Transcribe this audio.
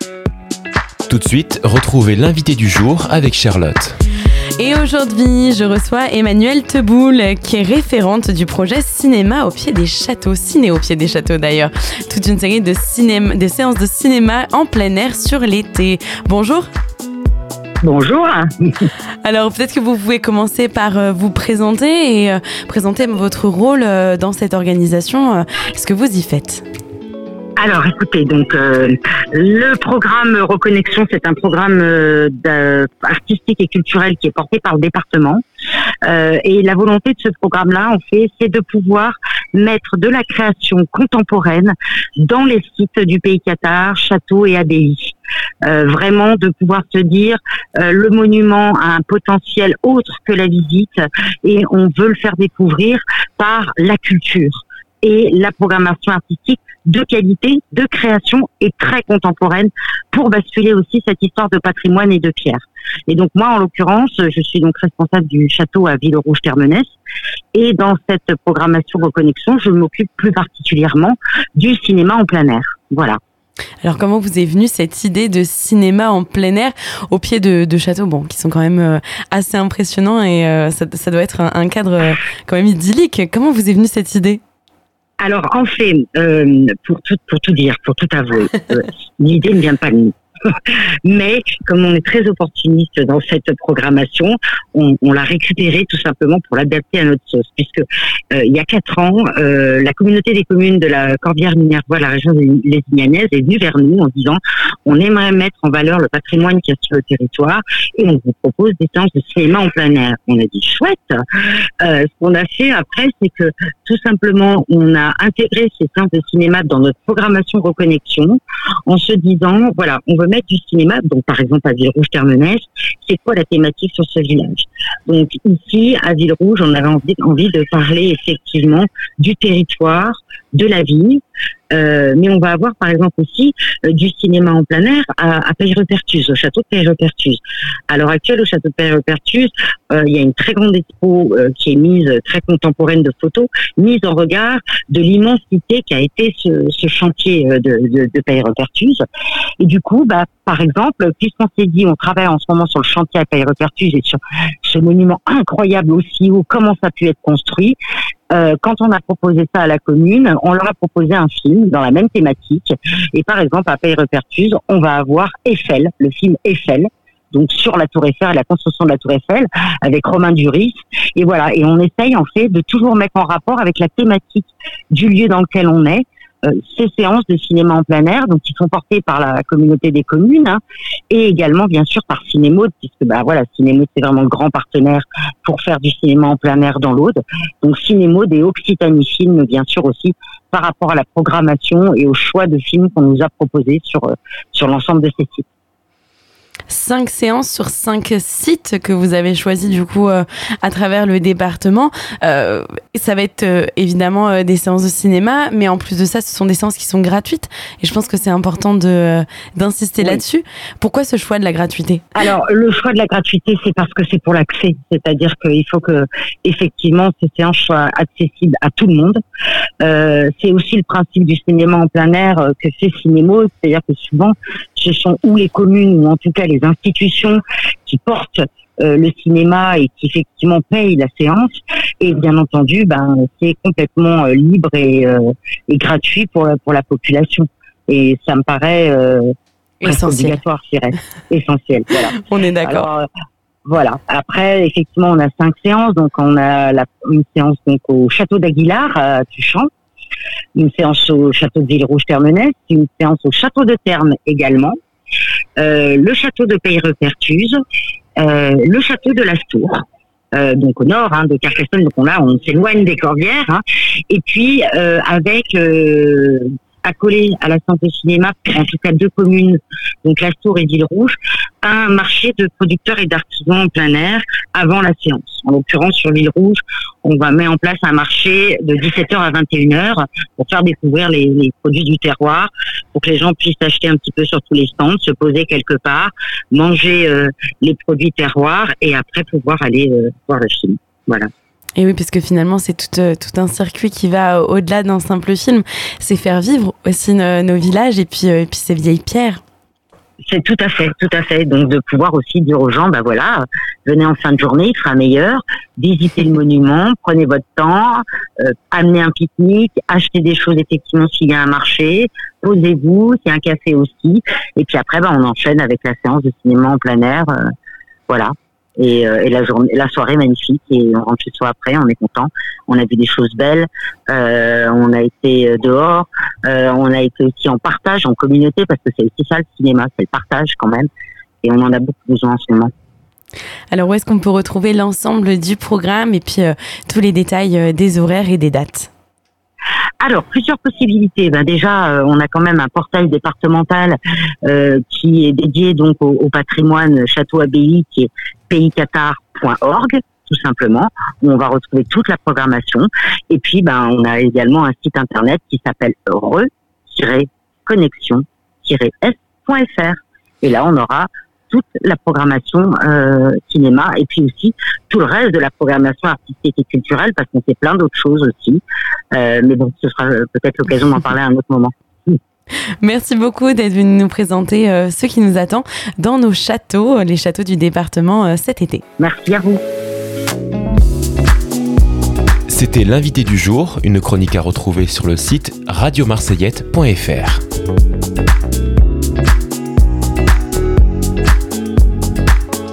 Tout de suite, retrouvez l'invité du jour avec Charlotte. Et aujourd'hui, je reçois Emmanuelle Teboul, qui est référente du projet Cinéma au pied des châteaux. Ciné au pied des châteaux d'ailleurs. Toute une série de séances de cinéma en plein air sur l'été. Bonjour. Bonjour. Alors peut-être que vous pouvez commencer par vous présenter et présenter votre rôle dans cette organisation. Ce que vous y faites. Alors écoutez, donc le programme Reconnexion, c'est un programme artistique et culturel qui est porté par le département. Et la volonté de ce programme-là, en fait, c'est de pouvoir mettre de la création contemporaine dans les sites du pays Qatar, châteaux et abbayes. Vraiment de pouvoir se dire le monument a un potentiel autre que la visite et on veut le faire découvrir par la culture et la programmation artistique de qualité, de création et très contemporaine pour basculer aussi cette histoire de patrimoine et de pierre. Et donc moi, en l'occurrence, je suis donc responsable du château à Villerouge-Termenès et dans cette programmation Reconnexion, je m'occupe plus particulièrement du cinéma en plein air. Voilà. Alors comment vous est venue cette idée de cinéma en plein air au pied de châteaux, qui sont quand même assez impressionnants et ça doit être un cadre quand même idyllique. Comment vous est venue cette idée ? Alors, en fait, pour tout avouer, l'idée ne vient pas de nous. Mais comme on est très opportuniste dans cette programmation, on l'a récupéré tout simplement pour l'adapter à notre sauce. Puisque il y a 4 ans, la communauté des communes de la Corbière-Minervois, la région lézignanaise, est venue vers nous en disant on aimerait mettre en valeur le patrimoine qu'il y a sur le territoire et on vous propose des séances de cinéma en plein air. On a dit chouette. Ce qu'on a fait après, c'est que tout simplement on a intégré ces séances de cinéma dans notre programmation Reconnexion en se disant voilà, on veut mettre du cinéma, donc par exemple à Villerouge-Termenès, c'est quoi la thématique sur ce village? Donc ici, à Villerouge, on avait envie de parler effectivement du territoire, de la ville, mais on va avoir par exemple aussi du cinéma en plein air à Peyrepertuis, au château de Peyrepertuis. À l'heure actuelle, au château de Peyrepertuis, il y a une très grande expo qui est mise, très contemporaine de photos, mise en regard de l'immensité qu'a été ce chantier de Peyrepertuis. Et du coup, par exemple, puisqu'on s'est dit, on travaille en ce moment sur le chantier à Peyrepertuis et sur ce monument incroyable aussi haut, comment ça a pu être construit. Quand on a proposé ça à la commune, on leur a proposé un film dans la même thématique. Et par exemple, à Peyrepertuis, on va avoir Eiffel, le film Eiffel, donc sur la Tour Eiffel, la construction de la Tour Eiffel, avec Romain Duris. Et voilà, et on essaye en fait de toujours mettre en rapport avec la thématique du lieu dans lequel on est. Ces séances de cinéma en plein air, donc qui sont portées par la communauté des communes, et également bien sûr par Cinémaude, puisque Cinémaude c'est vraiment le grand partenaire pour faire du cinéma en plein air dans l'Aude. Donc Cinémaude et Occitanie Film bien sûr aussi par rapport à la programmation et au choix de films qu'on nous a proposés sur l'ensemble de ces sites. 5 séances sur 5 sites que vous avez choisis du coup à travers le département. Ça va être évidemment des séances de cinéma, mais en plus de ça, ce sont des séances qui sont gratuites. Et je pense que c'est important d'insister là-dessus. Pourquoi ce choix de la gratuité ? Alors, le choix de la gratuité, c'est parce que c'est pour l'accès. C'est-à-dire qu'il faut que, effectivement, ces séances soient accessibles à tout le monde. C'est aussi le principe du cinéma en plein air que fait Cinémaude. C'est-à-dire que souvent, ce sont ou les communes ou en tout cas les institutions qui portent le cinéma et qui effectivement payent la séance. Et bien entendu, c'est complètement libre et gratuit pour la population. Et ça me paraît obligatoire, je dirais, essentiel. Voilà. On est d'accord. Alors, voilà. Après, effectivement, on a 5 séances. Donc, on a une séance donc au château d'Aguilar à Tuchan, une séance au château de Villerouge-Termenès, une séance au château de Termes également. Le château de Peyrepertuis, le château de Lastour, donc au nord de Carcassonne, donc on s'éloigne des Corbières, et puis avec accolé à la Santé Cinéma, en tout cas 2 communes, donc Lastour et Villerouge, un marché de producteurs et d'artisans en plein air avant la séance. En l'occurrence, sur Villerouge, on va mettre en place un marché de 17h à 21h pour faire découvrir les produits du terroir, pour que les gens puissent acheter un petit peu sur tous les stands, se poser quelque part, manger les produits terroirs et après pouvoir aller voir le film. Voilà. Et oui, parce que finalement, c'est tout un circuit qui va au-delà d'un simple film. C'est faire vivre aussi nos villages et puis ces vieilles pierres. C'est tout à fait. Donc de pouvoir aussi dire aux gens, voilà, venez en fin de journée, il sera meilleur, visitez le monument, prenez votre temps, amenez un pique-nique, achetez des choses effectivement s'il y a un marché, posez-vous, s'il y a un café aussi, et puis après on enchaîne avec la séance de cinéma en plein air, voilà. Et la soirée magnifique, et on rentre chez soi après, on est content. On a vu des choses belles, on a été dehors, on a été aussi en partage, en communauté, parce que c'est aussi ça le cinéma, c'est le partage quand même, et on en a beaucoup besoin en ce moment. Alors où est-ce qu'on peut retrouver l'ensemble du programme et puis tous les détails des horaires et des dates ? Alors, plusieurs possibilités. Déjà, on a quand même un portail départemental qui est dédié donc au patrimoine château-abbaye, qui est paycatar.org, tout simplement, où on va retrouver toute la programmation. Et puis, on a également un site internet qui s'appelle re-connexion-s.fr. Et là, on aura toute la programmation cinéma et puis aussi tout le reste de la programmation artistique et culturelle, parce qu'on fait plein d'autres choses aussi. Mais bon, ce sera peut-être l'occasion d'en parler à un autre moment. Merci beaucoup d'être venu nous présenter ce qui nous attend dans nos châteaux, les châteaux du département cet été. Merci à vous. C'était l'invité du jour, une chronique à retrouver sur le site radiomarseillette.fr.